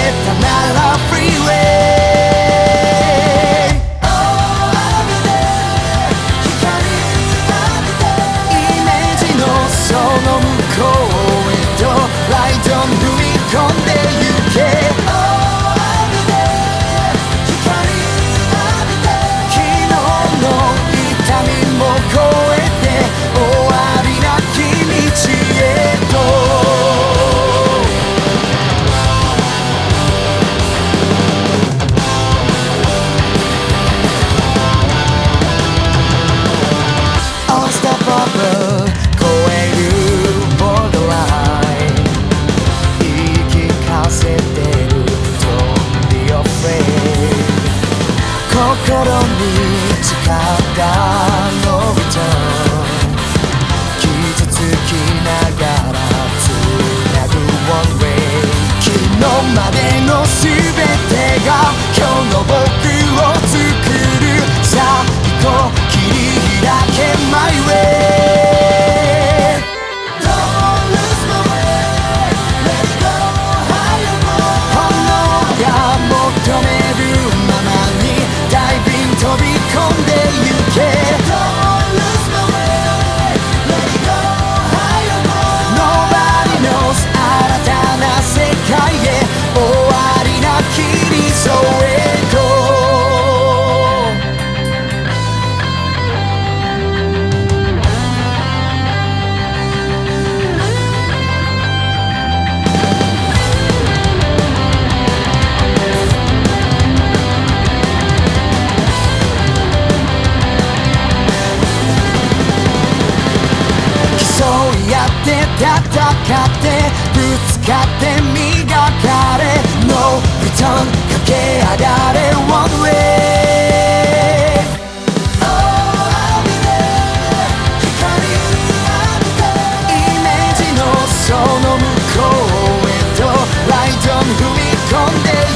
たならフリーウェイイメージのその向こうへとライト踏み込んでゆけ昨日の痛みも超えて終わりなき道へとUnstoppable 超えるボーダーライン言い聞かせてる Don't be afraid 心に誓ったのリターン傷つきながらつなぐ One way 昨日までの全てが今日の僕を作るさあ行こう切り開け My way Don't lose my way Let it go higher more 炎が求めるままにダイビン飛び込んでゆけ Don't lose my way Let it go higher more Nobody knows 新たな世界へ終わりなき理想へとやって戦ってぶつかって磨かれ No return 駆け上がれ One way Oh I'll be there 光浴びてイメージのその向こうへとライトに踏み込んで